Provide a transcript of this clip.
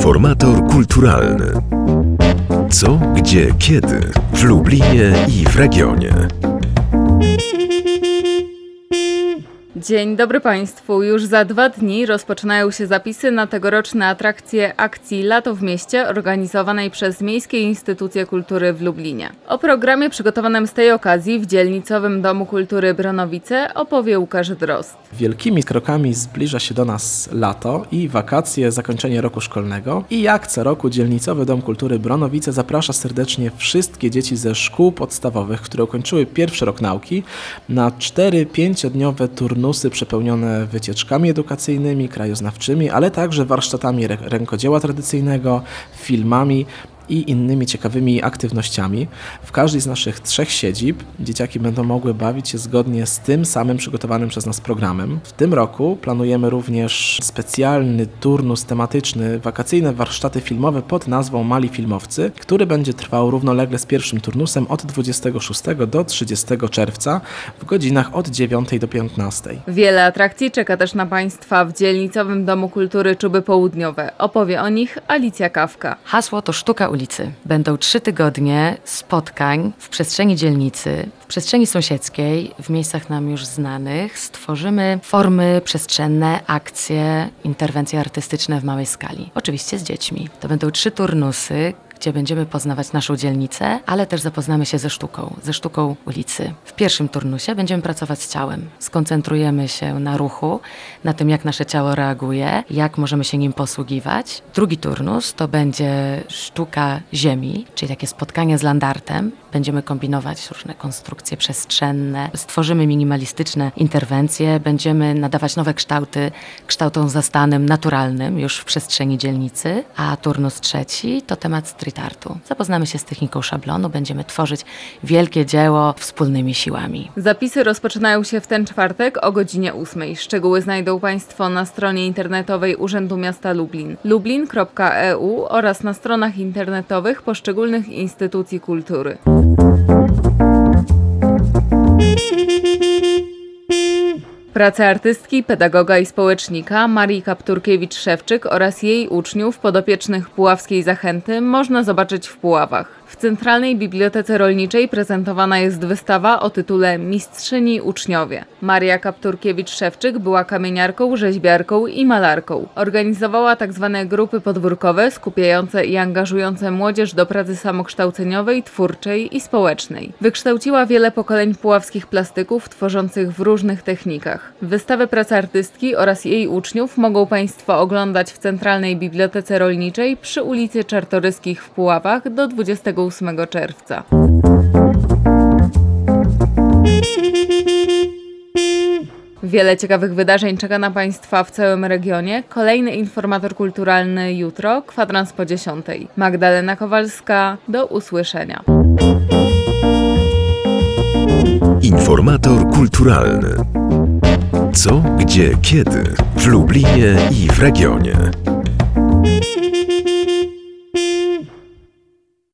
Informator kulturalny. Co, gdzie, kiedy w Lublinie i w regionie. Dzień dobry Państwu. Już za 2 dni rozpoczynają się zapisy na tegoroczne atrakcje akcji Lato w mieście organizowanej przez Miejskie Instytucje Kultury w Lublinie. O programie przygotowanym z tej okazji w Dzielnicowym Domu Kultury Bronowice opowie Łukasz Drozd. Wielkimi krokami zbliża się do nas lato i wakacje, zakończenie roku szkolnego. I jak co roku Dzielnicowy Dom Kultury Bronowice zaprasza serdecznie wszystkie dzieci ze szkół podstawowych, które ukończyły pierwszy rok nauki, na 4-5-dniowe turnusy przepełnione wycieczkami edukacyjnymi, krajoznawczymi, ale także warsztatami rękodzieła tradycyjnego, filmami i innymi ciekawymi aktywnościami. W każdej z naszych 3 siedzib dzieciaki będą mogły bawić się zgodnie z tym samym przygotowanym przez nas programem. W tym roku planujemy również specjalny turnus tematyczny, wakacyjne warsztaty filmowe pod nazwą Mali Filmowcy, który będzie trwał równolegle z pierwszym turnusem od 26 do 30 czerwca w godzinach od 9 do 15. Wiele atrakcji czeka też na Państwa w Dzielnicowym Domu Kultury Czuby Południowe. Opowie o nich Alicja Kawka. Hasło to Sztuka ulicy. Będą 3 tygodnie spotkań w przestrzeni dzielnicy, w przestrzeni sąsiedzkiej, w miejscach nam już znanych. Stworzymy formy przestrzenne, akcje, interwencje artystyczne w małej skali. Oczywiście z dziećmi. To będą 3 turnusy, gdzie będziemy poznawać naszą dzielnicę, ale też zapoznamy się ze sztuką ulicy. W pierwszym turnusie będziemy pracować z ciałem. Skoncentrujemy się na ruchu, na tym, jak nasze ciało reaguje, jak możemy się nim posługiwać. Drugi turnus to będzie sztuka ziemi, czyli takie spotkanie z landartem. Będziemy kombinować różne konstrukcje przestrzenne, stworzymy minimalistyczne interwencje, będziemy nadawać nowe kształty kształtom zastanym, naturalnym już w przestrzeni dzielnicy. A turnus trzeci to temat street artu. Zapoznamy się z techniką szablonu, będziemy tworzyć wielkie dzieło wspólnymi siłami. Zapisy rozpoczynają się w ten czwartek o godzinie 8. Szczegóły znajdą Państwo na stronie internetowej Urzędu Miasta Lublin, lublin.eu oraz na stronach internetowych poszczególnych instytucji kultury. Pracę artystki, pedagoga i społecznika Marii Kapturkiewicz-Szewczyk oraz jej uczniów podopiecznych Puławskiej Zachęty można zobaczyć w Puławach. W Centralnej Bibliotece Rolniczej prezentowana jest wystawa o tytule Mistrzyni Uczniowie. Maria Kapturkiewicz-Szewczyk była kamieniarką, rzeźbiarką i malarką. Organizowała tzw. grupy podwórkowe skupiające i angażujące młodzież do pracy samokształceniowej, twórczej i społecznej. Wykształciła wiele pokoleń puławskich plastyków tworzących w różnych technikach. Wystawę pracy artystki oraz jej uczniów mogą Państwo oglądać w Centralnej Bibliotece Rolniczej przy ulicy Czartoryskich w Puławach do 28 czerwca. Wiele ciekawych wydarzeń czeka na Państwa w całym regionie. Kolejny informator kulturalny jutro, kwadrans po 10. Magdalena Kowalska, do usłyszenia. Informator kulturalny. Co, gdzie, kiedy w Lublinie i w regionie.